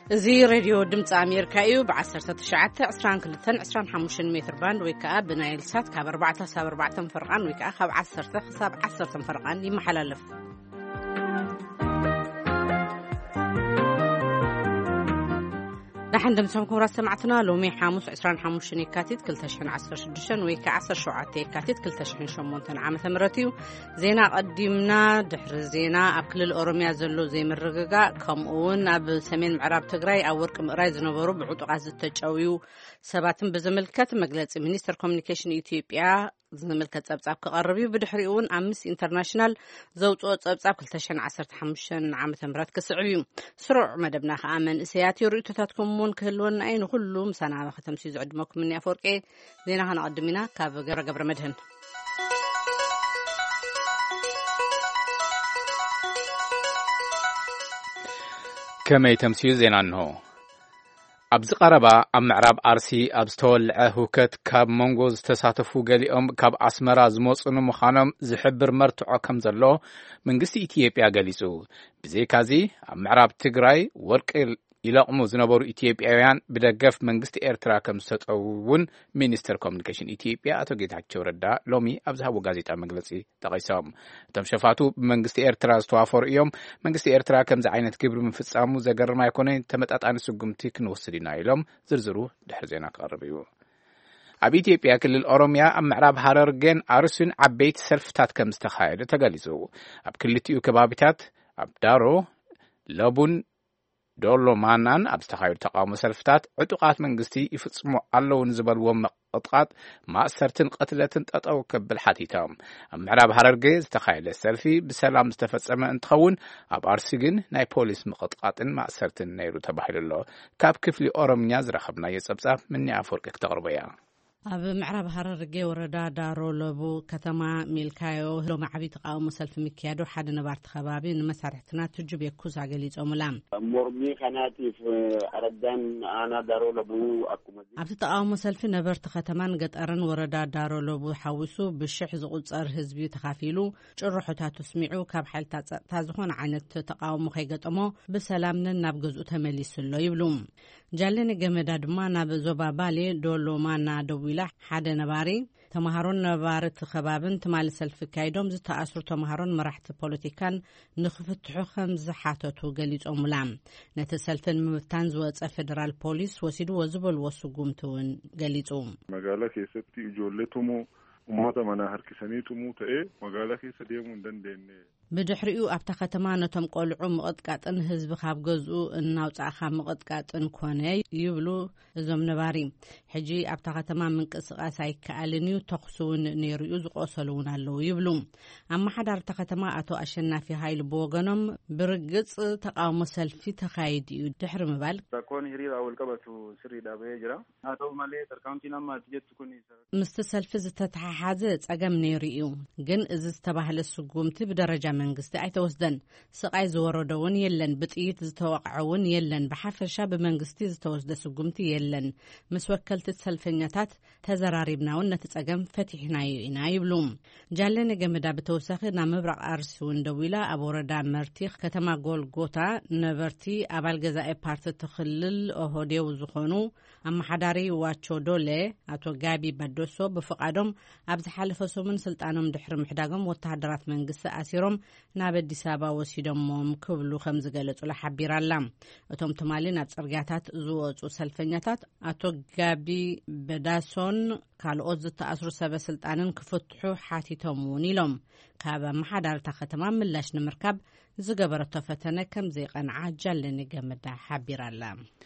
زي راديو دمت أمريكا إيو بعشرة تشعات عشران كلتن عشران حموشن متر باند ويكا بنايل سات كاب 4 فرقان ويكا خاب 10 حساب 10 فرقان يمحللف نحن دمتكم راس سمعتنا لومي حاموس 25 يكاتيت كلتشحن 16 ويكا 10 شعات يكاتيت كلتشحن شمونتن عام ثمرتيو زينا قدمنا دحر زينا أكل الأوروميا زلو زي مرققا كمون أب سمين معراب تقراي أو ورق مقراي زنبرو بعوض غاز التجاويو سباتن بزملكت مجلس مينستر كوميونيكيشن إثيوبيا زملكت صبصاب كقربي بدحريون أمس انترناشنال زوجو صبصاب كلتشحن 15 عام ثمرات كسعيو سرع مدبنا خامن سياتي رؤيتاتكم مون كلون أين كلهم سنة ختم سيز عدمكم مني أفوركي زينا هنقدمنا كاب قبر مدهن كما يتمسيو زينا أنه أبز قربا أم معراب أرسي أبستول هوكت كاب مونغوز تساتفو قليهم كاب أسمرا زموص إنو مخانم زحبر مرتعو كم زلو من قسي إثيوبيا قليسو بزي كازي أم معراب تقراي ورق يلاقمو زنبورو إثيوبياوያን بدقف መንግስት ኤርትራ ከም ዝተጠውን ሚኒስተር ኮሙኒኬሽን ኢትዮጵያ አቶ ጌታቸው ረዳ ሎሚ አብዛው ጋዜጣ መግለጺ ተቀይሰም ተምሸፋቱ መንግስት ኤርትራ ዝተዋፈሩ እዮም መንግስት ኤርትራ ከምዚ ዓይነት ግብር ምፍጻሙ ዘገርማ ይኮነ ተመጣጣኒ ስጉምቲ ክንወስድና ኢሎም ዝርዝሩ ድሕር ዜና ቀርብዩ ኣብ ኢትዮጵያ ክልል ኦሮሚያ ኣብ ምዕራብ ሐረርጌን አርሱን ዓበይቲ ሰልፍታት ከም ዝተኻየደ ተገሊጹ ኣብ ክልቲኡ ከባቢታት ኣብ ዳሮ ለቡን ዶሎ ማናን አብስተኻይር ተቃውሞ ሰልፍታት ዕጡቃት መንግስቲ ይፍጽሙ ኣለውን ዝበልዎም መቅጥቃጥ ማእሰርትን ቀትለትን ጠጠው ከብል ሓቲቶም ኣብ ምዕራብ ሐረርጌ ዝተኻየደ ሰልፊ ብሰላም ዝተፈጸመ እንትኸውን ኣብ አርሲ ግን ናይ ፖሊስ መቅጥቃጥን ማእሰርትን ነይሩ ተባሂሉሎ ካብ ክፍሊ ኦሮምኛ ዝረኸብናዮ ጸብጻብ ምንያ አፈወርቂ ክተቕርበያ ኣብ ምዕራብ ሐረርጌ ወረዳ ዳሮ ለቡ ከተማ ሚልካዮ ሎ ማዕቢ ተቃውሞ ሰልፊ ምክያዶ ሓደ ነባርቲ ከባቢ ንመሳርሕትና ትጅብ የኩስ አገሊጾምላ ሞርሚ ኸናቲፍ አረዳን አና ዳሮ ለቡ አኩመ ኣብ ተቃውሞ ሰልፊ ነበርቲ ከተማን ገጠርን ወረዳ ዳሮ ለቡ ሓዊሱ ብሽሕ ዝቁጸር ህዝቢ ተኻፊሉ ጭርሖታት ስሚዑ ካብ ሓይልታት ጸጥታ ዝኾነ ዓይነት ተቃውሞ ከይገጠሞ ብሰላምን ናብ ገዝኡ ተመሊሱሎ ይብሉ ጃለነ ገመዳ ድማ ናብ ዞባ ባሌ ዶሎ ማና ደዊላ ሓደ ነባሪ ተማሃሮን ነባርቲ ከባብን ትማል ሰልፊ ካይዶም ዝተኣስሩ ተማሃሮን መራሕቲ ፖለቲካን ንኽፍትሑ ከም ዝሓተቱ ገሊጾምላ ነቲ ሰልፍን ምምታን ዝወፀ ፌደራል ፖሊስ ወሲዱ ዝበልዎ ስጉምቲ እውን ገሊጹ መጋላ ከሰቲ ጆለቱሙ ኡማታ ማና ሃርክሰኒቱሙ ተኤ መጋላ ከሰ ደሙ እንደንደነ بدحريو أبتا ختما نتم قلعو مقدقاتن حزب خاب گزو ناوصاخ مقدقاتن كونه يبلو زم نباري حجي أبتا ختما منقسقاس አይከአልኒው ተخصون نيريو زقوسلون አለው ይብሉ አማ حدار ተختما አቶ አሸናፊ ኃይል ቦገኖም ብርግጽ ተቃውሞ ሰልፊ ተካይዲዩ ድሕር ምባል ተኮን ሂሪራ ወልቀበቱ ስሪ ዳበየ ጅራ አቶ ማለ ተርካውንቲናማ ትጀትኩኒ ምስተ ሰልፊ ዝተተሓሓዘ ጸገም ነይሩ ግን እዚ ዝተባህለ ስጉምቲ ብደረጃ መንግስቲ አይተወስደን ስቃይ ዝወረደውን የለን ብጥይት ዝተወቅዐውን የለን በሐፈሻ በመንግስቲ ዝተወስደ ስጉምቲ የለን መስወከልት ሰልፈኛታት ተዘራሪብናውን ነተጸገም ፈቲሕናዩ ኢና ይብሉ ጃለነ ገመዳ በተወሳኺ ና ምብራቅ አርሲውን ደዊላ ኣብ ወረዳ መርቲኽ ከተማ ጎልጎታ ነበርቲ አባል ገዛኤ ፓርቲ ተኽልል ኦሆዴው ዝኾኑ አማሓዳሪ ዋቾ ዶሌ አቶ ጋቢ በዶሶ በፈቃዶም ኣብ ዝሓለፈ ሰሙን ስልጣኖም ድሕሪ ምሕዳጎም ወተሃደራት መንግስቲ አሲሮም ናብ አዲስ አበባ ወሲዶም ክብሉ ከም ዝገለጹ ለሐቢራላ እቶም ተማሊን ኣብ ጽርጋታት ዝወጹ ሰልፈኛታት አቶ ጋቢ በዳሶን ካልኦት ዝተኣስሩ ሰበስልጣንን ክፍትሑ ሓቲቶምን ኢሎም ካብ አማሓዳርታ ከተማ ምላሽ ንምርካብ ዝገበረቶ ፈተነ ከም ዘይቀንዓ ጃለነ ገመዳ ሓቢራላ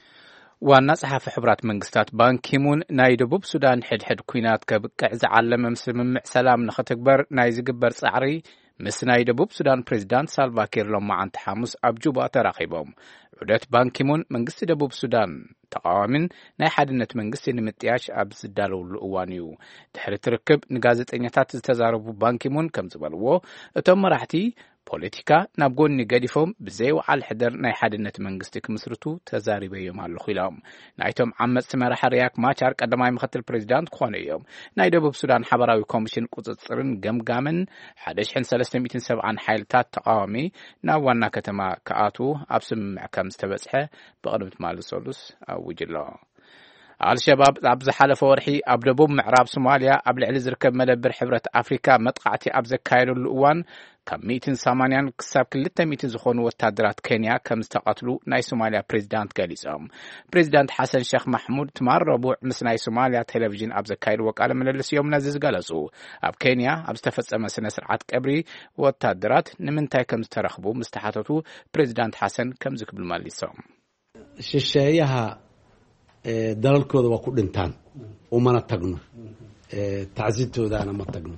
ዋና ጸሐፊ ሕብራት መንግስታት ባንኪሙን ናይ ደቡብ ሱዳን ሕድሕድ ኩናት ከብቅዕ ዝዓለመ ስምምዕ ሰላም ንኽትግበር ናይ ዝግበር ጻዕሪ ምስ ናይ ደቡብ ሱዳን ፕሬዝዳንት ሳልቫኪር ሎማዓንቲ ሐሙስ ኣብ ጁባ ተራኺቦም ዑደት ባንኪሙን መንግስቲ ደቡብ ሱዳን ተቃዋሚን ናይ ሓድነት መንግስቲ ንምጥያሽ ኣብ ዝዳለውሉ እዋን እዩ ድሕሪ ትርክብ ንጋዜጠኛታት ዝተዛረቡ ባንኪሙን ከም ዝበልዎ እቶም መራሕቲ ፖለቲካ ናብ ጎኒ ገዲፎም ብዘይ ወዓል ሕደር ናይ ሓድነት መንግስቲ ክምስርቱ ተዛሪበዮም ኣለኹ ኢሎም ናይቶም ዓመጽቲ መራሒ ሪያክ ማቻር ቀዳማይ ምክትል ፕሬዝዳንት ኮነ እዮም ናይ ደቡብ ሱዳን ሓበራዊ ኮሚሽን ቁጽጽርን ገምጋምን 1370 ሓይልታት ተቃዋሚ ናብ ዋና ከተማ ከኣቱ ኣብ ስምምዕ ከም كم استبصحه بقربت مال السولوس أو وجله الشباب أبز حلف ورحي أبدبو معراب سوماليا قبل على زركب مدبر حبرة أفريقيا متقعتي أبز كايرو الأوان كم 280 كساب كل 200 زخون وتادرات كينيا كم استقتلوا ناي سوماليا بريزيدنت قاليسهم بريزيدنت حسن شيخ محمود تمار ربوع مس ناي سوماليا تلفزيون أبز كايرو وقال من اليوم نزز قالسو أب كينيا أبز تفصم سنة سرعات قبري وتادرات نمنتاي كم استرخبوا مستحاتو بريزيدنت حسن كم زكب الماليسهم شيشايها dalalkooda waa ku dhintaan umana tagno tacsiidtoodaana ma tagno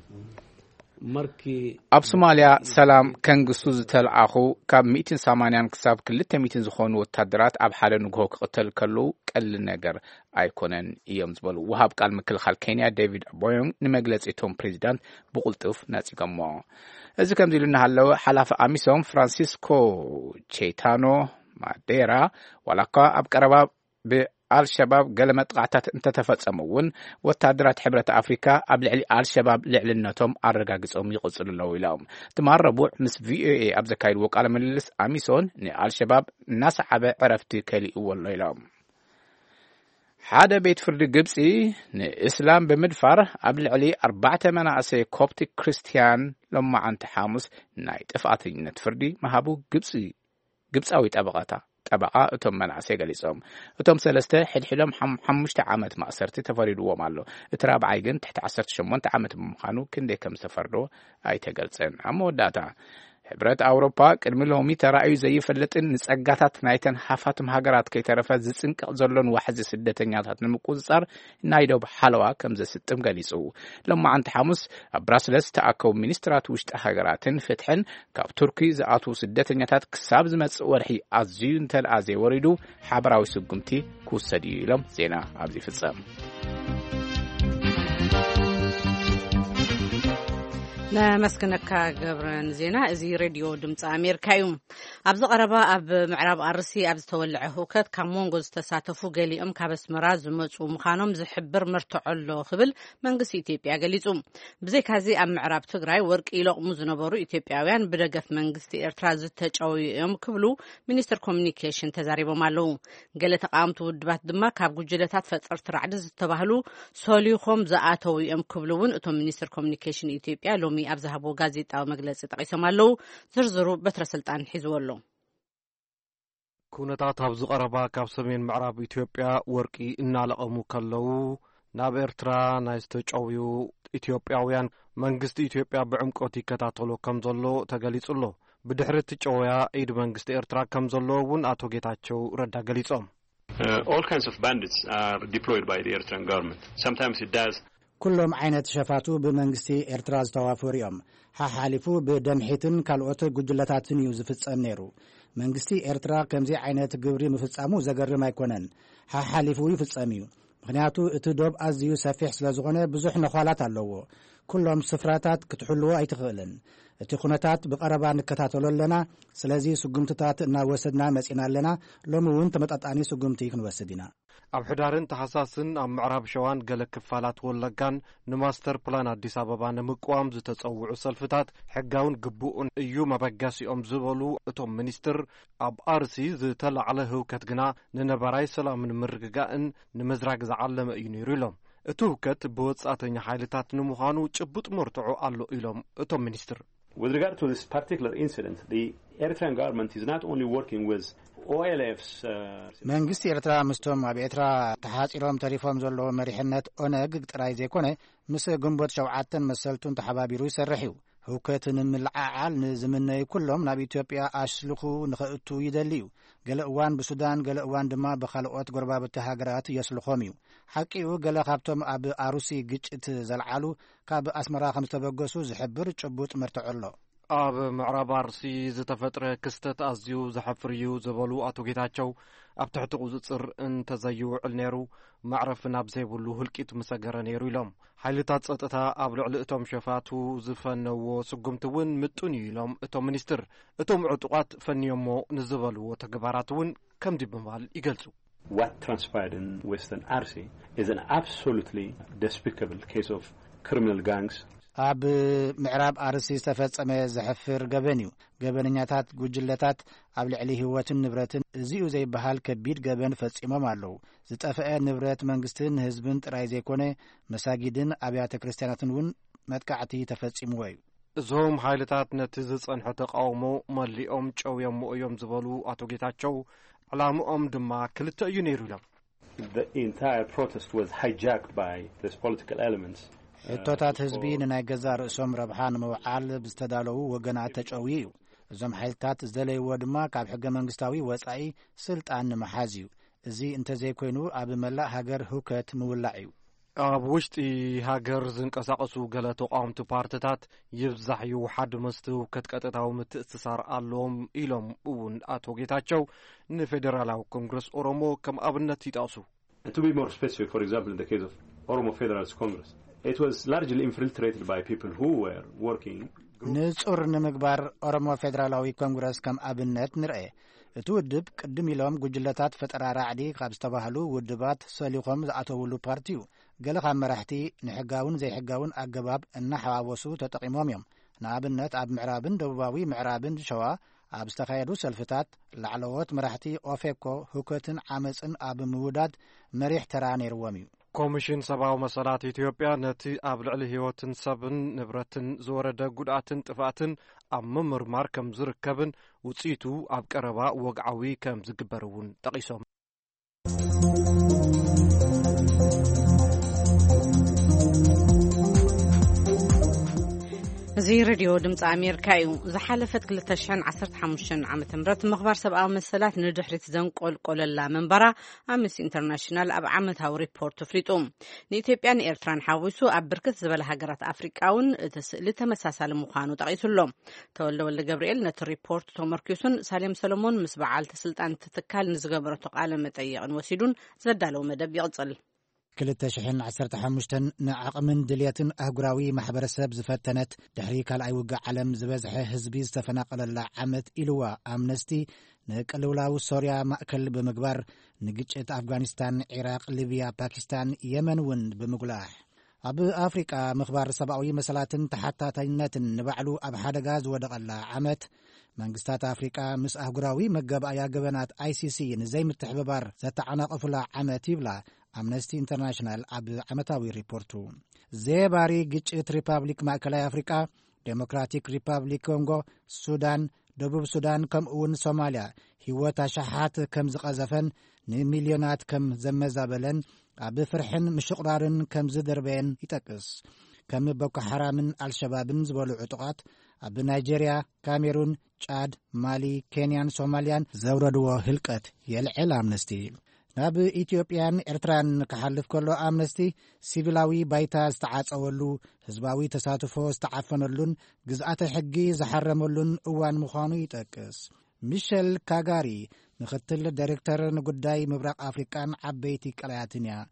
markii ab Somalia ሰላም ከንግስቱ ዝተልዓኹ ካብ 180 ክሳብ 200 ዝኾኑ ወታደራት ኣብ ሓደ ንግሆ ክቕተል ከለዉ ቀል ነገር ኣይኮነን እዮም ዝበሉ ወሃብ ቃል ምክልኻል ኬንያ ዴቪድ ቦዮንግ ንመግለፂቶም ፕሬዚዳንት ብቁልጡፍ ናፂቀሞ እዚ ከምዚ ኢሉ እናሃለወ ሓላፊ ኣሚሶም ፍራንሲስኮ ቼታኖ ማዴራ ወላካ ኣብ ቀረባ الشباب قال متقعتات انت تفصمون وتادرات حبرة افريكا ابلعلي الشباب لعلنتهم ارغاغصهم يقصل له يلاهم تماربو مس في اي ابزكايل وقال مللس اميسون ني الشباب ناس عبا عرفتي كلي والله يلاهم حدا بيت فرد قبسي ني اسلام بمدفر ابلعلي 4 مناسي كوبتيك كريستيان لما عن تحامس نايت افاتينت فردي مهابو قبساوي طبقاتا طبقا اتم منعسي قليصهم اتم سلسته حلحلهم 5 عامات مأسرتي تفريدوا مالو اترابعاي ግን تحت 18 عامات بمخانو كندي كم سفردو اي تገልጸን አሞዳታ ሕብረት አውሮፓ ቅድሚ ሎሚ ተራእዩ ዘይፈልጥን ንጸጋታት ናይተን ሃፋትም ሃገራት ከይተረፈ ዝጽንቅቕ ዘሎን ዋሕዚ ስደተኛታት ንምቁጽጻር ናይዶብ ሓለዋ ከም ዘስጥም ገሊጹ ለማዓንቲ ሐሙስ ኣብ ብራስለስ ተኣከቡ ሚኒስትራት ውሽጢ ሃገራትን ፍትሕን ካብ ቱርኪ ዝኣቱ ስደተኛታት ክሳብ ዝመጽእ ወርሒ ኣዝዩ እንተልኣዘ ወሪዱ ሓበራዊ ስጉምቲ ክውሰድ ኢሎም ዜና ኣብዚ ፍጸም نمسكنك قبرن زينا ازي راديو دمص امريكا يوم ابز قربا اب معرب ارسي ابز تولعه هوكت كمونغوز تساتفو غليهم كبسمرا زمصو مخانوم زحبر مرتعلو خبل منغس ايثيوبيا غليصوم بزي كازي اب معرب تግራይ ወርቅ ኢሎቅሙ ዝነበሩ ኢትዮጵያውያን ብደገፍ መንግስቲ ኤርትራ ዝተጫውዮም ክብሉ ሚኒስትር ኮሙኒኬሽን ተዛሪቦም ኣለው ገለ ተቃምቱ ውድባት ድማ ካብ ጉጅለታት ፈጸርት ራዕዲ ዝተባህሉ ሶሊኾም ዘኣተውዮም ክብሉውን እቶም ሚኒስትር ኮሙኒኬሽን ኢትዮጵያ ሎሚ ኣብዛሃቦ ጋዜጣዊ መግለጺ ጠቂሶም ኣለው ዝርዝሩ በትረ ስልጣን ሒዝወሎ ኩነታት ኣብ ዝቀረባ ካብ ሰሜን ምዕራብ ኢትዮጵያ ወርቂ እናለቀሙ ከለው ናብ ኤርትራ ናይ ዝተጫውዩ ኢትዮጵያውያን መንግስቲ ኢትዮጵያ ብዕምቆት ይከታተሎ ከም ዘሎ ተገሊጹሎ ብድሕሪ ትጫወያ ኢድ መንግስቲ ኤርትራ ከም ዘሎ እውን አቶ ጌታቸው ረዳ ገሊጾም all kinds of bandits are deployed by the Eritrean government sometimes it does كلهم عينت شفاتو بمنغستي إرتراز توافوريوم حالفو بدمحيتن كالوت جلتاتن يوزفصم نيرو منغستي إرترا كمزي عينت غبري مفصامو زغرم ايكونن حالفو يفصميو مخنياتو اتدوب ازيو سفيح سلازغونه بزح نخالات አለዎ كلهم سفراتات كتحلو ايتخلن اتخونتات بقربا نكتاتلو لنا سلازي سغمتታት እና ወሰድና መጽና ለና ሎሙውን ተመጣጣኒ ስጉምቲ ክንወስድና ኣብ ሕዳርን ተሐሳስን ኣብ ምዕራብ ሸዋን ገለ ክፋላት ወለጋን ንማስተር ፕላን አዲስ አበባ ንምቋም ዝተጸውዑ ሰልፍታት ሕጋውን ግቡኡን እዩ መበጋሲኦም ዝበሉ እቶም ሚኒስትር ኣብ አርሲ ዝተላዕለ ህውከት ግና ንነበራይ ሰላምን ምርግጋእን ንምዝራግ ዝዓለመ እዩ ነይሩ ኢሎም እቲ ህውከት ብወጻተኛ ኃይልታት ንምዃኑ ጭቡጥ መርትዑ ኣሎ ኢሎም እቶም ሚኒስትር With regard to this particular incident, the Eritrean government is not only working with OLF's መንግስቲ ኤርትራ ምስቶም ኣብ ኤርትራ ተሓጺሮም ተሪፎም ዘለዎ መሪሕነት ኦነግ ጥራይ ዘይኮነ ምስ ግንቦት 7 መሰልቱን ተሓባቢሩ ይሰርሕ እዩ ህውከትን ምልዓዓል ንዝምነይ ኩሎም ናብ ኢትዮጵያ ኣሽልኹ ንኽእቱ ይደልዩ ገለ እዋን ብሱዳን ገለ እዋን ድማ በኻልኦት ጎረባብቲ ሃገራት የስልኾም እዩ ሓቂኡ ገለ ካብቶም ኣብ ኣሩሲ ግጭት ዘልዓሉ ካብ ኣስመራ ከም ዝተበገሱ ዝሕብር ጭቡጥ መርትዖሎ ኣብ ምዕራብ አርሲ ዝተፈጥረ ክስተት ኣዝዩ ዘሐፍርዩ ዝበሉ አቶ ጌታቸው ኣብ ትሕቲ ቁፅጽር እንተዘይውዕል ነይሩ ማዕረፍ ናብ ዘይብሉ ህልቂት መሰገረ ነይሩ ኢሎም ኃይልታት ጸጥታ ኣብ ልዕሊ እቶም ሸፋቱ ዝፈነዎ ስጉምቲ እውን ምጡን ኢሎም እቶም ሚኒስትር እቶም ዕጡቃት ፈንዮሞ ንዝበልዎ ተግባራት እውን ከምዚ ብምባል ይገልጹ What transpired in Western Arsi is an absolutely despicable case of criminal gangs ኣብ ምዕራብ ኣርሲ ዝተፈጸመ ዘሕፍር ገበን እዩ። ገበነኛታት ጉጅለታት ኣብ ልዕሊ ህይወትን ንብረትን እዚኡ ዘይበሃል ከቢድ ገበን ፈጺሞም ኣለዉ። ዝጠፍአ ንብረት መንግስትን ህዝብን ጥራይ ዘይኮነ መሳጊድን ኣብያተ ክርስቲያናትን እውን መጥቃዕቲ ተፈጺምዎ እዩ። እዞም ሓይልታት ነቲ ዝጸንሐ ተቃውሞ መሊኦም ጨውዮም እዮም ዝበሉ ኣቶ ጌታቸው ዕላምኦም ድማ ክልተ እዩ ነይሩ ኢሎም The entire protest was hijacked by these political elements. ሕቶታት ህዝቢ ንናይ ገዛ ርእሶም ረብሓ ንምውዓል ብዝተዳለዉ ወገናት ተጨዊ እዩ። እዞም ሓይልታት ዝደለይዎ ድማ ካብ ሕገ መንግስታዊ ወጻኢ ስልጣን ንምሓዝ እዩ። እዚ እንተዘይኮይኑ ኣብ መላእ ሃገር ህውከት ምውላዕ እዩ። ኣብ ውሽጢ ሃገር ዝንቀሳቐሱ ገለ ተቃወምቲ ፓርቲታት ይብዛሕ ይውሓድ መስቲ ህውከት ቀጥታዊ ምትእስሳር ኣለዎም ኢሎም እውን ኣቶ ጌታቸው ንፌደራላዊ ኮንግረስ ኦሮሞ ከም ኣብነት ይጠቕሱ። And to be more specific, for example, in the case of Oromo Federalist Congress, it was largely infiltrated by people who were working. ንጹር ንምግባር ኦሮሞ ፌደራላዊ ኮንግረስ ከም ኣብነት ንርአ። እቲ ውድብ ቅድም ኢሎም ጉጅለታት ፈጠራ ራዕዲ ካብ ዝተባህሉ ውድባት ሰሊኾም ዝኣተውሉ ፓርቲ እዩ። ገለ ካብ መራሕቲ ንሕጋውን ዘይሕጋውን ኣገባብ እናሓዋወሱ ተጠቂሞም እዮም። ንኣብነት ኣብ ምዕራብን ደቡባዊ ምዕራብን ሸዋ ኣብ ዝተኻየዱ ሰልፍታት ላዕለዎት መራሕቲ ኦፌኮ ህውከትን ዓመፅን ኣብ ምውዳድ መሪሕ ተራ ነይርዎም እዩ። ኮሚሽን ሰብኣዊ መሰላት ኢትዮጵያ ነቲ ኣብ ልዕሊ ህይወትን ሰብን ንብረትን ዝወረደ ጉድኣትን ጥፋትን ኣብ ምምርማር ከም ዝርከብን ውፅኢቱ ኣብ ቀረባ ወግዓዊ ከም ዝግበር እውን ጠቂሶም እዚ ሬድዮ ድምፂ ኣሜሪካ እዩ። ዝሓለፈት 2015 ዓመተ ምህረት ምኽባር ሰብኣዊ መሰላት ንድሕሪት ዘንቆልቆለላ መንበራ ኣምነስቲ ኢንተርናሽናል ኣብ ዓመታዊ ሪፖርት ፍሊጡ ንኢትዮጵያን ኤርትራን ሓዊሱ ኣብ ብርክት ዝበለ ሃገራት ኣፍሪቃውን እቲ ስእሊ ተመሳሳሊ ምዃኑ ጠቂሱሎም። ተወልደ ወልደ ገብርኤል ነቲ ሪፖርት ተመርኪሱን ሳሌም ሰሎሞን ምስ በዓልቲ ስልጣን ትካል ንዝገበረቶ ቃለ መጠይቕን ወሲዱን ዘዳለው መደብ ይቕጽል። 2015 ንዓቕምን ድልየትን ኣህጉራዊ ማሕበረሰብ ዝፈተነት ድሕሪ ካልኣይ ውግእ ዓለም ዝበዝሐ ህዝቢ ዝተፈናቀለላ ዓመት ኢልዋ ኣምነስቲ ንቅልውላው ሶርያ ማእከል ብምግባር ንግጭት ኣፍጋኒስታን፣ ኢራቅ፣ ሊብያ፣ ፓኪስታን፣ የመን እውን ብምጉላሕ ኣብ ኣፍሪቃ ምኽባር ሰብኣዊ መሰላትን ተሓታታይነትን ንባዕሉ ኣብ ሓደጋ ዝወደቐላ ዓመት መንግስታት ኣፍሪቃ ምስ ኣህጉራዊ መገባእያ ገበናት ICC ንዘይምትሕብባር ዘተዓናቐፉላ ዓመት ይብላ ኣምነስቲ ኢንተርናሽናል ኣብ ዓመታዊ ሪፖርቱ። ዘባሪ ግጭት ሪፐብሊክ ማእከላይ ኣፍሪቃ፣ ዴሞክራቲክ ሪፐብሊክ ኮንጎ፣ ሱዳን፣ ደቡብ ሱዳን ከምኡውን ሶማልያ ህይወት ኣሽሓት ከም ዝቐዘፈን ንሚልዮናት ከም ዘመዛበለን ኣብ ፍርሕን ምሽቕራርን ከም ዝደርበየን ይጠቅስ። ከም ቦኮ ሓራምን አልሸባብን ዝበሉ ዕጡቃት ኣብ ናይጄርያ፣ ካሜሩን፣ ጫድ፣ ማሊ፣ ኬንያን፣ ሶማልያን ዘውረድዎ ህልቀት የልዕል ኣምነስቲ። ናብ ኢትዮጵያን ኤርትራን ክሓልፍ ከሎ ኣምነስቲ ሲቪላዊ ባይታ ዝተዓጸወሉ ህዝባዊ ተሳትፎ ዝተዓፈነሉን ግዝኣተ ሕጊ ዝሓረመሉን እዋን ምዃኑ ይጠቅስ። ሚሸል ካጋሪ ምክትል ዳይሬክተር ንጉዳይ ምብራቅ አፍሪቃን ዓበይቲ ቀላያትን እያ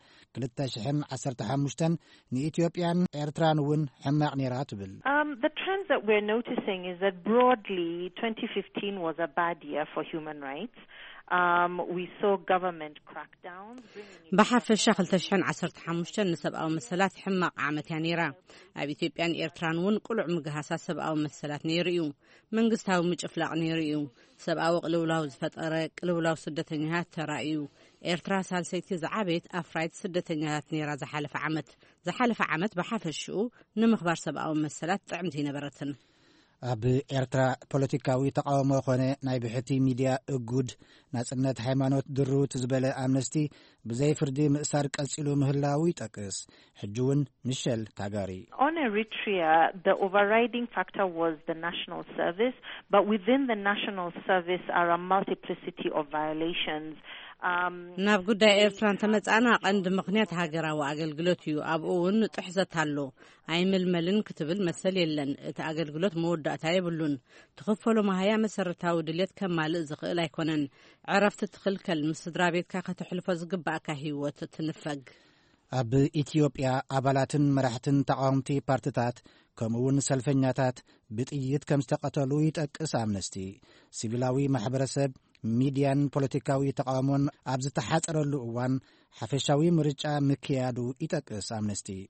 2015 ንኢትዮጵያን ኤርትራን እውን ሕማቅ ነይራ ትብል። The trends that we're noticing is that broadly 2015 was a bad year for human rights. We saw government crackdowns. بحفش 2015 ንሰብኣዊ መሰላት ሕማቅ ዓመት እያ ነይራ። ኣብ ኢትዮጵያን ኤርትራን እውን ቁልዕ ምግሃሳ ሰብኣዊ መሰላት ነይሩ እዩ። መንግስታዊ ምጭፍላቅ ነይሩ እዩ። ሰብኣዊ ቅልውላው ዝፈጠረ ቅልውላው ስደተኛታት ተራእዩ። ኤርትራ ሳልሰይቲ ዝዓበየት ኣፍራይት ስደተኛታት ነይራ ዝሓለፈ ዓመት ብሓፈሽኡ ንምኽባር ሰብኣዊ መሰላት ጥዕምቲ ነበረትን። ኣብ ኤርትራ ፖለቲካዊ ተቃውሞ ኾነ ናይ ብሕቲ ሚድያ እጉድ ናጽነት ሃይማኖት ድሩት ዝበለ ኣምነስቲ ብዘይ ፍርዲ ምእሳር ቀጺሉ ምህላው ይጠቅስ። ሕጂውን ሚሸል ካጋሪ On Eritrea, the overriding factor was the national service, but within the national service are a multiplicity of violations. ናብ ጉዳይ ኤርትራን ተመጻና ቀንዲ ምክንያት ሃገራዊ ኣገልግሎት እዩ። ኣብኡ እውን ጥሕዘት ኣሎ። ኣይምልመልን ክትብል መሰል የለን። እቲ ኣገልግሎት መወዳእታ የብሉን። ትኽፈሎ ማህያ መሰረታዊ ድልየት ከማልእ ዝኽእል ኣይኮነን። ዕረፍቲ ትኽልከል። ምስ ስድራ ቤትካ ከተሕልፎ ዝግባእካ ህይወት ትንፈግ። ኣብ ኢትዮጵያ ኣባላትን መራሕትን ተቃውምቲ ፓርቲታት ከምኡውን ሰልፈኛታት ብጥይት ከም ዝተቐተሉ ይጠቅስ ኣምነስቲ። ሲቪላዊ ማሕበረሰብ ሚድያን ፖለቲካዊ ተቃውሞን ኣብ ዝተሓጸረሉ እዋን ሓፈሻዊ ምርጫ ምክያዱ ይጠቅስ ኣምነስቲ።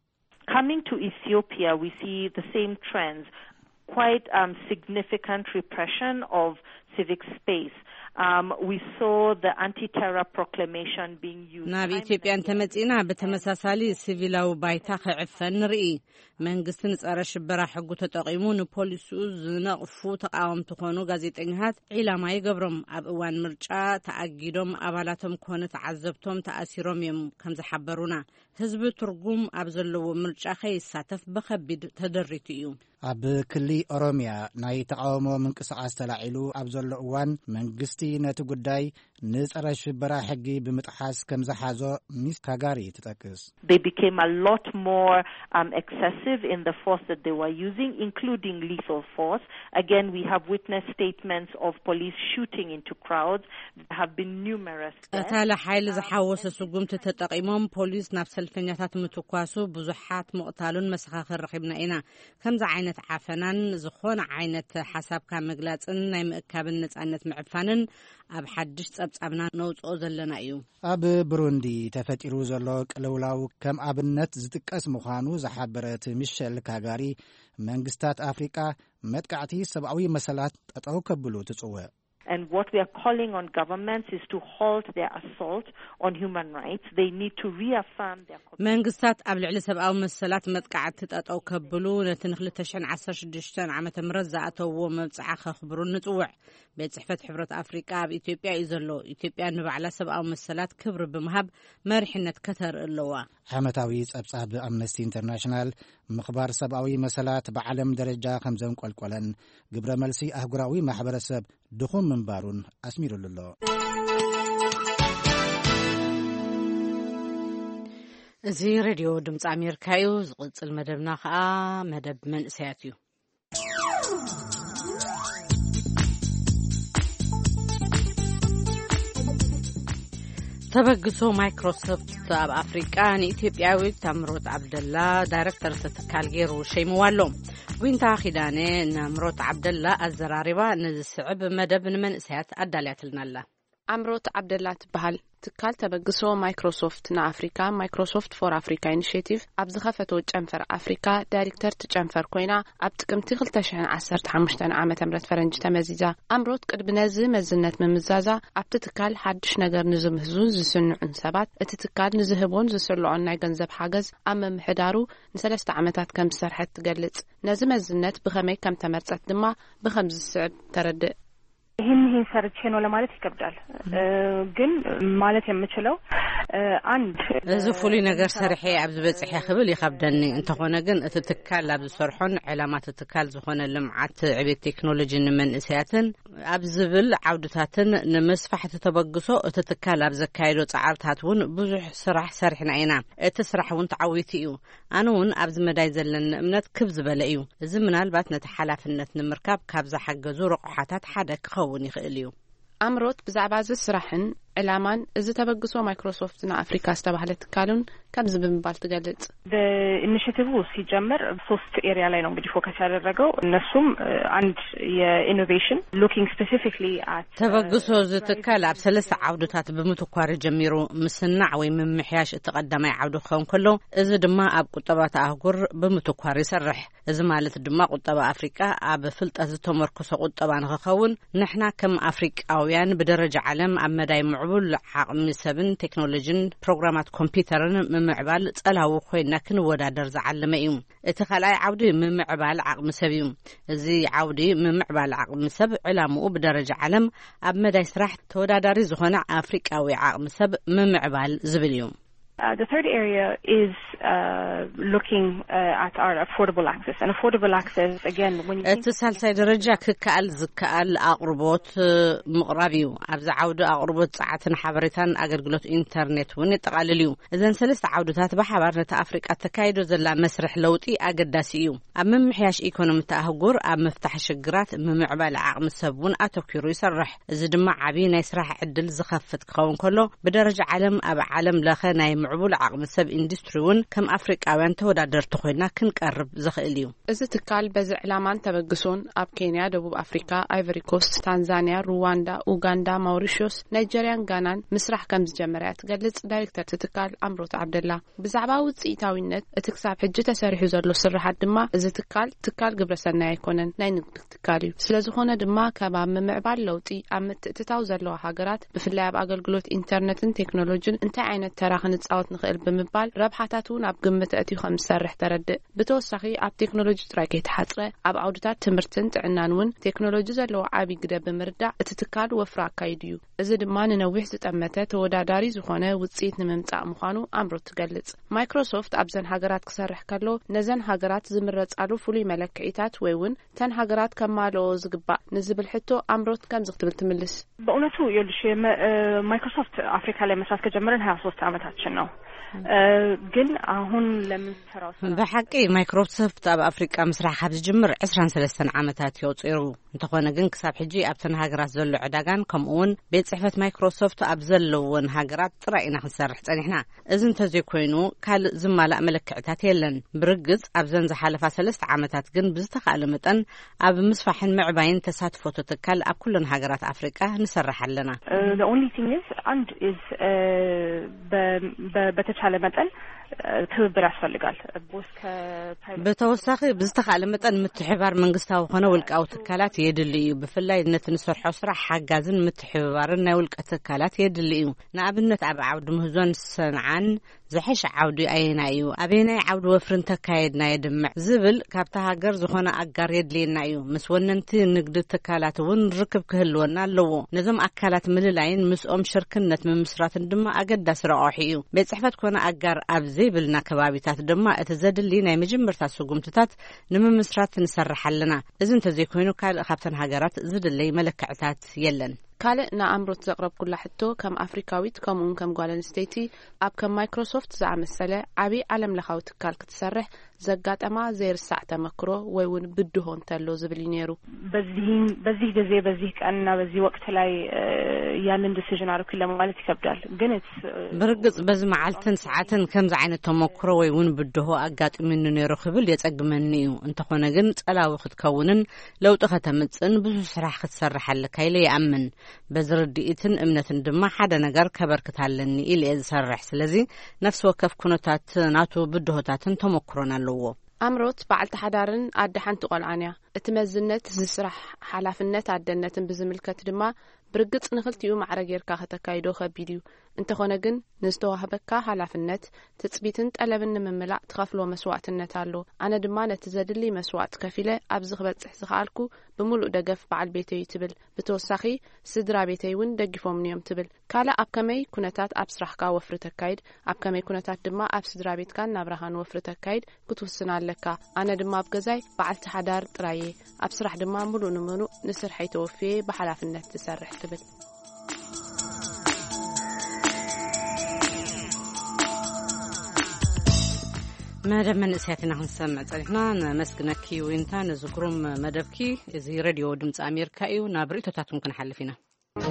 Coming to Ethiopia, we see the same trends, quite significant repression of civic space. We saw the anti-terror proclamation being used. ናብ ኢትዮጵያ እንተመጺና በተመሳሳሊ ሲቪላዊ ባይታ ክዕፈን ንርኢ መንግስትን ጸረ ሽበራ ሕጉ ተጠቂሙ ንፖሊሱ ዝነቕፉ ተቃወምቲ ኮኑ ጋዜጠኛታት ዒላማ ይገብሮም ኣብ እዋን ምርጫ ተኣጊዶም ኣባላቶም ኮነ ተዓዘብቶም ተኣሲሮም እዮም ከም ዝሓበሩና ህዝቢ ትርጉም ኣብ ዘለዎ ምርጫ ከይሳተፍ በከቢድ ተደሪቱ እዩ ኣብ ክሊ ኦሮሚያ ናይ ተቃውሞ ምንቅስቃስ ተላዒሉ ኣብ ዘሎ እዋን መንግስቲ ነቲ ጉዳይ ንጸረ ሽበራ ሕጊ ብምጥሓስ ከም ዝሓዞ ሚስ ካጋሪ ትጠቅስ They became a lot more excessive in the force that they were using, including lethal force. Again, we have witnessed statements of police shooting into crowds. There have been numerous قتال حيل زحاوس سقومت تتقيمهم بوليس ናብ ሰልፈኛታት ምትኳሱ ብዙሓት መቕታሉን መሰኻኽር ረኺብና ኢና ከምዛ ዓይነት ዓፈናን ዝኾነ ዓይነት ሓሳብካ መግላጽን ናይ ምእካብን ነጻነት ምዕፋንን ኣብ ሓድሽ ጸብጻብና ነውጽኦ ዘለና እዩ ኣብ ብሩንዲ ተፈጢሩ ዘሎ ቅልውላው ከም ኣብነት ዝጥቀስ ምዃኑ ዝሓበረት ሚሸል ካጋሪ መንግስታት ኣፍሪቃ መጥቃዕቲ ሰብኣዊ መሰላት ጠጠው ከብሉ ትጽውዕ And what we are calling on governments is to halt their assault on human rights. They need to reaffirm their commitment. መንግስታት ኣብ ልዕሊ ሰብኣዊ መሰላት መጥቃዕቲ ጠጠው ከብሉ ነቲ 2016 ዓመተ ምህረት ዝኣተውዎ መብጽዓ ከኽብሩ ንጽውዕ ቤት ጽሕፈት ሕብረት ኣፍሪቃ ኣብ ኢትዮጵያ እዩ ዘሎ ኢትዮጵያ ንባዕላ ሰብኣዊ መሰላት ክብሪ ብምሃብ መሪሕነት ከተርኢ ኣለዋ ዓመታዊ ጸብጻብ ኣምነስቲ ኢንተርናሽናል ምኽባር ሰብኣዊ መሰላት ብዓለም ደረጃ ከም ዘንቆልቆለን ግብረ መልሲ ኣህጉራዊ ማሕበረሰብ ድኹም ምንባሩን ኣስሚሩሉ ኣሎ እዚ ሬድዮ ድምፂ ኣሜሪካ እዩ ዝቕጽል መደብና ከዓ መደብ መንእሰያት እዩ ተበግሶ ማይክሮሶፍት ኣብ ኣፍሪቃ ንኢትዮጵያዊት ታምሮት ዓብደላ ዳይሬክተር ተትካል ገይሩ ሸይምዋሎ ጉንታ ኺዳነ ናምሮት ዓብደላ ኣዘራሪባ ንዝስዕብ መደብ ንመንእሰያት ኣዳልያትልናላ ኣምሮት ዓብደላ ትበሃል ትካል ተበግሶ ማይክሮሶፍት ንኣፍሪካ ማይክሮሶፍት ፎር ኣፍሪካ ኢኒሽቲቭ ኣብ ዝኸፈቶ ጨንፈር ኣፍሪካ ዳይሬክተር ትጨንፈር ኮይና ኣብ ጥቅምቲ 2015 ዓመተ ምህረት ፈረንጅ ተመዚዛ ኣምሮት ቅድሚ ነዚ መዝነት ምምዛዛ ኣብቲ ትካል ሓድሽ ነገር ንዝምህዙን ዝስንዑን ሰባት እቲ ትካል ንዝህቦን ዝስልዖን ናይ ገንዘብ ሓገዝ ኣብ ምምሕዳሩ ን3 ዓመታት ከም ዝሰርሐት ትገልጽ ነዚ መዝነት ብኸመይ ከም ተመርጸት ድማ ብኸም ዝስዕብ ተረድእ ይህን ሰርቼ ነው ለማለት ይከብዳል ግን ማለት የምችለው አንድ ዝፉሊ ነገር ሰርሄ ኣብ ዝበጽሕ ክብል ይከብደኒ እንተኾነ ግን እቲ ትካል ኣብ ዝሰርሖን ዕላማት ትካል ዝኾነ ልምዓት ዕብየት ቴክኖሎጂ ንመንእሰያትን ኣብ ዝብል ዓውድታትን ንምስፋሕ ተበግሶ እቲ ትካል ኣብ ዘካይዶ ጻዕርታት ውን ብዙሕ ስራሕ ሰርሕና ኢና እቲ ስራሕ ውን ተዓዊቲ እዩ ኣነ ውን ኣብ ዝመዳይ ዘለኒ እምነት ክብ ዝበለ እዩ እዚ ምናልባት ነቲ ሓላፍነት ንምርካብ ካብ ዝሓገዙ ረቑሓታት ሓደ ክኸውን ይኽእል እዩ ኣምሮት ብዛዕባ እዚ ስራሕን ዕላማን እዚ ተበግሶ ማይክሮሶፍት ንኣፍሪካ ዝተባህለ ትካሉን ከም ዝብምባል ትገልጽ ኢኒሺቲቭ ሲጀመር 3 ኤሪያ ላይ ነው እንግዲህ ፎከስ ያደረገው እነሱም አንድ የኢኖቬሽን ሉኪንግ ስፔሲፊክሊ አት ተበግሶ ዝትካል ኣብ 3 ዓውድታት ብምትኳር ጀሚሩ ምስናዕ ወይ ምምሕያሽ ተቀዳማይ ዓውዱ ክኸውን ከሎ እዚ ድማ ኣብ ቁጠባት ኣህጉር ብምትኳር ይሰርሕ እዚ ማለት ድማ ቁጠባ ኣፍሪካ ኣብ ፍልጠት ዝተመርኮሰ ቁጠባ ንኽኸውን ንሕና ከም ኣፍሪቃውያን ብደረጃ ዓለም ኣብ መዳይ ምዕቡል ዓቕሚ ሰብን ቴክኖሎጂን ፕሮግራማት ኮምፒውተርን ምምዕባል ጸላው ኮይና ክንወዳደር ዝዓለመ እዩ እቲ ካልኣይ ዓውዲ ምምዕባል ዓቕሚ ሰብ እዩ እዚ ዓውዲ ምምዕባል ዓቕሚ ሰብ ዕላምኡ ብደረጃ ዓለም ኣብ መዳይ ስራሕ ተወዳዳሪ ዝኾነ ኣፍሪቃዊ ዓቕሚ ሰብ ምምዕባል ዝብል እዩ The third area is looking at our affordable access. And affordable access, again, when you think... እትሳልሳይ ደረጃ ክከኣል ዝከኣል ኣቕርቦት ምቕራብ እዩ ኣብዚ ዓውዲ ኣቕርቦት ጸዓትን ሓበሬታን ኣገልግሎት ኢንተርኔት ውን ይጠቓልል እዩ እዘን 3 ዓውድታት ብሓባር ነቲ ኣፍሪቃ ተካይዶ ዘላ መስርሕ ለውጢ ኣገዳሲ እዩ ኣብ ምምሕያሽ ኢኮኖሚ ኣህጉር ኣብ ምፍታሕ ሽግራት ምምዕባል ዓቕሚ ሰብ ውን ኣተኪሩ ይሰርሕ እዚ ድማ ዓብዪ ናይ ስራሕ ዕድል ዝኸፍት ክኸውን ከሎ ብደረጃ ዓለም ኣብ ዓለም ለኸ ናይ ምዕቡል ዓቕሚ ሰብ ኢንዱስትሪ እውን ከም ኣፍሪቃውያን ተወዳደርቲ ኮይና ክንቀርብ ዝኽእል እዩ። እዚ ትካል በዚ ዕላማን ተበግሶን ኣብ ኬንያ፣ ደቡብ ኣፍሪካ፣ ኣይቨሪ ኮስት፣ ታንዛንያ፣ ሩዋንዳ፣ ኡጋንዳ፣ ማውሪሽስ፣ ናይጀርያን ጋናን ምስራሕ ከም ዝጀመረ ትገልጽ ዳይሬክተር ትካል ኣምሮት ዓብደላ ብዛዕባ ውጽኢታዊነት እቲ ክሳብ ሕጂ ተሰሪሑ ዘሎ ስራሓት ድማ እዚ ትካል ግብረሰናይ ኣይኮነን ናይ ንግዲ ትካል እዩ። ስለዝኾነ ድማ ከባቢ ምምዕባል ለውጢ ኣብ ምትእትታው ዘለዋ ሃገራት ብፍላይ ኣብ ኣገልግሎት ኢንተርኔትን ቴክኖሎጂን እንታይ ዓይነት ተራ ክንጻወት ንኽእል ብምባል ረብሓታት እውን ኣብ ግምት ኣትዩ ከም ዝሰርሕ ተረድእ። ብተወሳኺ ኣብ ቴክኖሎጂ ጥራይ ከይተሓጽረ ኣብ ዓውድታት ትምህርትን ጥዕናን እውን ቴክኖሎጂ ዘለዎ ዓብይ ግደ ብምርዳእ እቲ ትካል ወፍሪ ኣካይድ እዩ። እዚ ድማ ንነዊሕ ዝጠመተ ተወዳዳሪ ዝኾነ ውጽኢት ንምምጻእ ምዃኑ ኣምሮት ትገልጽ። ማይክሮሶፍት ኣብዘን ሃገራት ክሰርሕ ከሎ ነዘን ሃገራት ዝምረጻሉ ፍሉይ መለክዒታት ወይ እውን ተን ሃገራት ከማልኦ ዝግባእ ንዝብል ሕቶ ኣምሮት ከም ዝኽትብል ትምልስ። በእውነቱ ይልሽ ማይክሮሶፍት አፍሪካ ላይ መስራት ከጀመረን 23 ዓመታችን ነው። ግን አሁን ለምን ሰራው በሐቂ ማይክሮሶፍት ኣብ አፍሪካ መስራሕ ካብ ዝጅምር 23 ዓመታት ይወጽሩ እንተኾነ ግን ክሳብ ሕጂ ኣብተን ሃገራት ዘሎ ዕዳጋን ከምኡውን ቤት ጽሕፈት ማይክሮሶፍት ኣብ ዘለዎን ሃገራት ጥራይና ክንሰርሕ ጸኒሕና። እዚ እንተዘይ ኮይኑ ካልእ ዝማላእ መለክዕታት የለን። ብርግጽ ኣብዘን ዝሓለፋ 3 ዓመታት ግን ብዝተኻለ መጠን ኣብ ምስፋሕን ምዕባይን ተሳትፎት ትካል ኣብ ኩለን ሃገራት አፍሪካ ንሰርሕ ኣለና። the only thing is በተቻለ መጠን ትብብር ያስፈልጋል። በተወሳኺ ብዝተኻለ መጠን ምትሕባር መንግስታዊ ኾነ ውልቃዊ ትካላት የድሊ እዩ። ብፍላይ ነቲ ንሰርሖ ስራሕ ሓጋዝን ምትሕባርን ናይ ውልቀ ትካላት የድሊ እዩ። ንኣብነት ኣብ ዓውዲ ምህዞን ሰንዓን ዝሕሽ ዓውዲ ኣየና እዩ፣ ኣበየናይ ዓውዲ ወፍርን ተካየድና የድምዕ ዝብል ካብታ ሃገር ዝኾነ ኣጋር የድልየና እዩ። ምስ ወነንቲ ንግዲ ትካላት እውን ርክብ ክህልወና ኣለዎ። ነዞም ኣካላት ምልላይን ምስኦም ሽርክነት ምምስራትን ድማ ኣገዳሲ ረቑሒ እዩ። ቤት ጽሕፈት ኮነ ኣጋር ኣብ ዘይብልና ከባቢታት ድማ እቲ ዘድሊ ናይ መጀመርታ ስጉምትታት ንምምስራት ንሰርሕ ኣለና። እዚ እንተዘይ ኮይኑ ካልእ ካብተን ሃገራት ዝድለይ መለክዕታት የለን። ካልእ ንኣምሮት ዘቕረብ ኩላ ሕቶ ከም ኣፍሪካዊት ከምኡውን ከም ጓል ኣንስተይቲ ኣብ ከም ማይክሮሶፍት ዝኣመሰለ ዓብይ ዓለም ለኻዊ ትካል ክትሰርሕ ዘጋጠማ ዘይርሳዕ ተመክሮ ወይ እውን ብድሆ እንተሎ ዝብል ነይሩ። በዚህ ጊዜ በዚህ ቀንና በዚህ ወቅት ላይ ያንን ዲሲዥን አርኩ ለማለት ይከብዳል። ግን ብርግጽ በዚ መዓልትን ሰዓትን ከምዚ ዓይነት ተመክሮ ወይ እውን ብድሆ ኣጋጥሚኒ ነይሩ ክብል የጸግመኒ እዩ። እንተኾነ ግን ጸላዊ ክትከውንን ለውጢ ከተምጽን ብዙሕ ስራሕ ክትሰርሕ ኣለካ ኢለ ይኣምን። በዝርድኢትን እምነትን ድማ ሓደ ነገር ከበርክታለኒ ኢለ ዝሰርሕ። ስለዚ ነፍሲ ወከፍ ኩነታት ናቱ ብድሆታትን ተመክሮን ኣለዎ። ኣምሮት በዓልቲ ሓዳርን ኣደ ሓንቲ ቆልዓን እያ። እቲ መዝነት ዝስራሕ ሓላፍነት ኣደነትን ብዝምልከት ድማ ብርግጽ ንኽልቲኡ ማዕረ ጌርካ ከተካይዶ ከቢድ እዩ። እንተኾነ ግን ንዝተዋህበካ ሓላፍነት ትጽቢትን ጠለብን ንምምላእ ትኸፍሎ መስዋዕትነት ኣሎ። ኣነ ድማ ነቲ ዘድሊ መስዋዕት ከፊለ ኣብዚ ክበጽሕ ዝኽኣልኩ ብምሉእ ደገፍ በዓል ቤተይ ትብል። ብተወሳኺ ስድራ ቤተይ እውን ደጊፎም እዮም ትብል። ካልእ ኣብ ከመይ ኩነታት ኣብ ስራሕካ ወፍሪ ተካይድ፣ ኣብ ከመይ ኩነታት ድማ ኣብ ስድራ ቤትካን ናብራኻን ወፍሪ ተካይድ ክትውስና ኣለካ። ኣነ ድማ ኣብ ገዛይ በዓልቲ ሓዳር ጥራየ፣ ኣብ ስራሕ ድማ ምሉእ ንምሉእ ንስርሐይ ተወፍየ ብሓላፍነት ትሰርሕ ትብል። መደብ መንእሰያትና ክንሰምዕ ጸኒሕና ነመስግነኪ ወይንታ ንዝግሩም መደብኪ። እዚ ሬድዮ ድምፂ ኣሜሪካ እዩ። ናብ ርእቶታቱን ክንሓልፍ ኢና።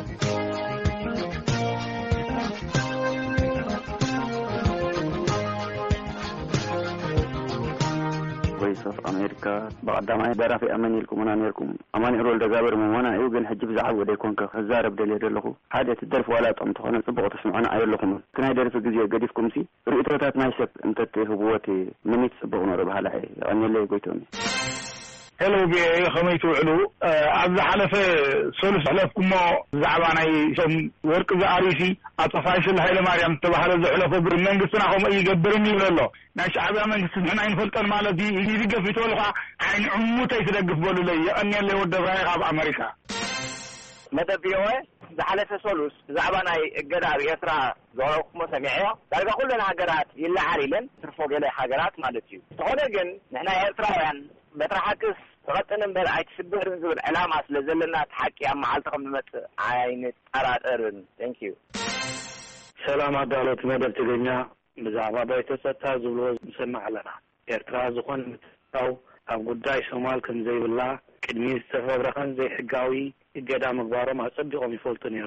ቮይስ ኦፍ አሜሪካ በቀዳማይ ደራፊ ኣመኒልኩም ነርኩም ኣማኒኤል ወልደጋበር መሆና እዩ። ግን ሕጂ ብዛዕባ ወደ ኮንከ ከዛረብ ደልየ ደለኹ ሓደ ትደርፍ ዋላ ጦም ተኾነ ጽቡቕ ተስምዑና ኣየለኹም። ትናይ ደርፊ ግዜ ገዲፍኩም ሲ ርእቶታት ናይ ሰብ እንተት ህብወት ንምት ጽቡቕ ነሮ ባህላ ኣነለይ ጎይቶኒ ሄሎ ከመይ ትውዕሉ? ኣብ ዝሓለፈ ሶሉስ ሕለፍኩሞ ብዛዕባ ናይ ሶም ወርቂ ዝኣሪሲ ኣፀፋይ ስለ ሃይለ ማርያም ዝተባሃለ ዘሕለፎ ብር መንግስትና ከምኡ ይገብርን ይብል ኣሎ። ናይ ሻዕብያ መንግስቲ ንሕና ይንፈልጠን ማለት ይድገፍ ይተበልኳ ዓይኒ ዕሙተይ ትደግፍ በሉለይ የቐኒየለይ ወደ ብራይ ካብ ኣሜሪካ መደብ ቪኦኤ ዝሓለፈ ሶሉስ ብዛዕባ ናይ እገዳ ኣብ ኤርትራ ዘቕረብኩሞ ሰሚዐዮ ዳርጋ ኩለን ሃገራት ይለዓል ኢለን ትርፎ ገለ ሃገራት ማለት እዩ። ዝኾነ ግን ንሕና ኤርትራውያን መጥራሓክስ ተቐጥን እምበር ኣይትስብርን ዝብል ዕላማ ስለ ዘለና ተሓቂ ኣብ መዓልቲ ከም ዝመጽእ ኣይንጠራጠርን። ቴንክ ዩ። ሰላም ኣዳሎት መደብ ትግርኛ ብዛዕባ ባይቶ ጸጥታ ዝብልዎ ንሰማዕ ኣለና። ኤርትራ ዝኾነ ምትእትታው ኣብ ጉዳይ ሶማል ከም ዘይብላ ቅድሚ ዝተፈብረኸን ዘይሕጋዊ እገዳ ምግባሮም ኣጸቢቖም ይፈልጡ ነይሮም። እቲ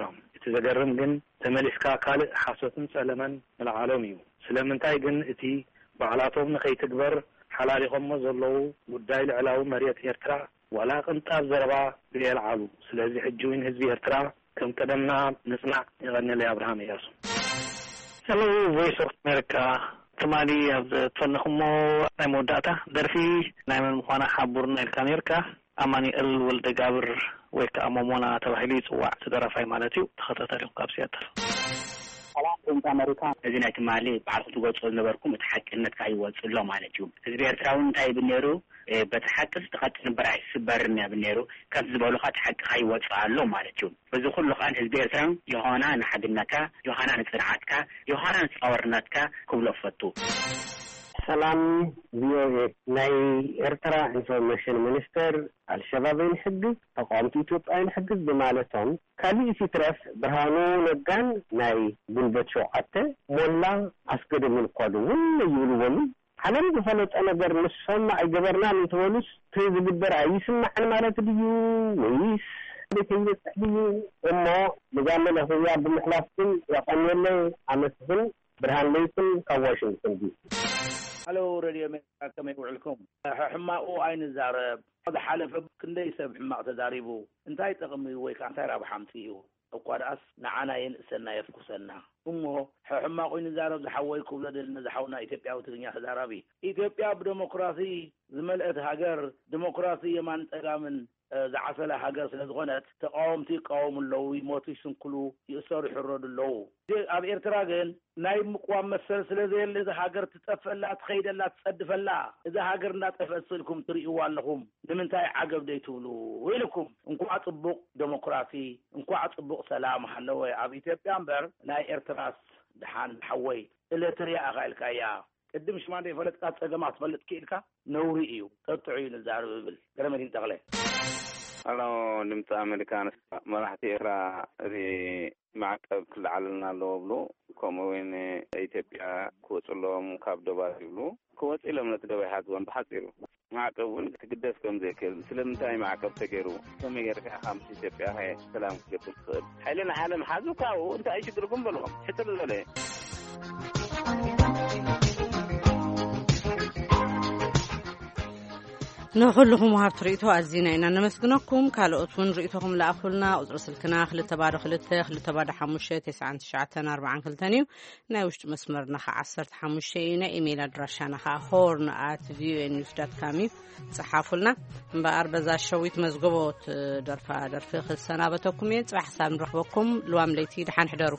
እቲ ዘገርም ግን ተመሊስካ ካልእ ሓሶትን ጸለመን ንለዓሎም እዩ። ስለምንታይ ግን እቲ ባዕላቶም ንኸይትግበር ሓላሊኾሞ ዘለዉ ጉዳይ ልዕላዊ መሬት ኤርትራ ዋላ ቅንጣብ ዘረባ ብየልዓሉ። ስለዚ ሕጂ እውን ህዝቢ ኤርትራ ከም ቀደምና ንጽናዕ ይቐኒለ አብርሃም እያሱ። Hello, Voice of America. ትማሊ ኣብ ትፈልኹሞ ናይ መወዳእታ ደርፊ ናይ መን ምዃና ሓቡርና ኢልካ ነርካ ኣማኒኤል ወልደ ጋብር ወይ ከዓ ሞሞና ተባሂሉ ይፅዋዕ ተደራፋይ ማለት እዩ። ተኸታተሊኩም ካብ ሲያትል ሰላም ፕሬዝዳንት አሜሪካ እዚ ናይ ትማሊ በዓል ክትገልጾ ዝነበርኩም እቲ ሓቅነት ካይወፅሎ ማለት እዩ። ህዝቢ ኤርትራዊ እንታይ ብነይሩ በቲ ሓቅስ ተኸትል በራይ ስበርና ብነይሩ ከም ዝበሉኻ እቲ ሓቂ ካይወፅእ ኣሎ ማለት እዩ። በዚ ኩሉ ከዓ ህዝቢ ኤርትራ የሆና ንሓድነትካ የሆና ንጽንዓትካ የሆና ንፃወርነትካ ክብሎ ፈቱ። ሰላም ቪኦኤ ናይ ኤርትራ ኢንፎርሜሽን ሚኒስተር አልሸባብን ሕግዝ ተቃውምቲ ኢትዮጵያን ሕግዝ በማለቶም ካልእ ሲትረፍ ብርሃኑ ነጋን ናይ ጉልበት ሸውዓተ ሞላ አስገደሙን ኳዱውን ይብልዎም ዓለም ዝፈለጠ ነገር ንሰማ አይገበርናን እንትበሉስ ትዝግበር አይስማዕን ማለት ድዩ ወይስ ለተይበጽሕ ድዩ እሞ ብዛመ ለህያ ብምሕላፍን ያቀነለ አመስግን ብርሃን ለይትን ካብ ዋሽንግተን ዲ Hello, Radio America. كما يقولكم حماقو عين الزارب هذا حلف كندي سب حماق تداريبو انتي تقمي ويك انتي راب حمتيو وقراس نعنا ينسنا يفكسنا امه حماقو عين الزارب زحويكم لدلنا زحونا ኢትዮጵያ ወትግኛ ተዛራቢ ኢትዮጵያ በዲሞክራሲ ዝመልአት ሃገር ዲሞክራሲ የማን ጠጋምን ዝዓሰለ ሃገር ስለዝኾነት ተቃውምቲ ቃውምለው ይሞቱ ይስንክሉ ይእሰሩ ይሕረዱለው ኣብ ኤርትራ ግን ናይ ምቋም መሰል ስለዘየለ እዚ ሃገር ትጠፈላ ትኸይደላ ትጸድፈላ እዚ ሃገር እናጠፈስልኩም ትርእይዋ ኣለኹም ንምንታይ ዓገብ ደይትብሉ ወይልኩም እንኳዕ ጽቡቕ ዲሞክራሲ እንኳዕ ጽቡቕ ሰላም ሃለወ ኣብ ኢትዮጵያ እምበር ናይ ኤርትራስ ድሓን ሓወይ ኤሌትሪያ ኣኻይልካያ ቅድም ሽማንደ የፈለጥካ ፀገማት ፈልጥ ክኢልካ ነውሪ እዩ ተጥዑ እዩ ንዛረብ ብል ገረመዲን ጠቕለ አሎ ድምፂ አሜሪካንስ መራሕቲ ኤርትራ እዚ ማዕቀብ ክልዓልና ኣለዎ ብሎ ከምኡውን ኢትዮጵያ ክወፅሎም ካብ ዶባት ይብሉ ክወፅ ኢሎም ነቲ ዶባ ይሓዝቦን ብሓፂሩ ማዕቀብ እውን ክትግደፍ ከም ዘይክእል ስለምንታይ ማዕቀብ ተገይሩ ከመይ ጌርካ ከምቲ ኢትዮጵያ ሰላም ክትገብር ትኽእል ሓይልና ዓለም ሓዙካ እንታይ ይሽግርኩም በልዎም ሕትር ዝበለ نخلهم وهاب تريتو أزينا إن نمسكنكم كالأطفون ريتهم لأخلنا أطر سلكنا خلت تبادل خلت تبادل حموشة 994 كلتانيو ناوشت مسمرنا عصرت حموشينا إيميل أدرسنا horn@vnews.com صحافلنا بأربعة شويت مزجوبات درفة خلصنا بتوكم يتصبح حساب نروحكم لوام ليتي دحين حضروا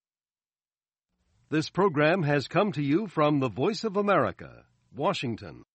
This program has come to you from the Voice of America, Washington.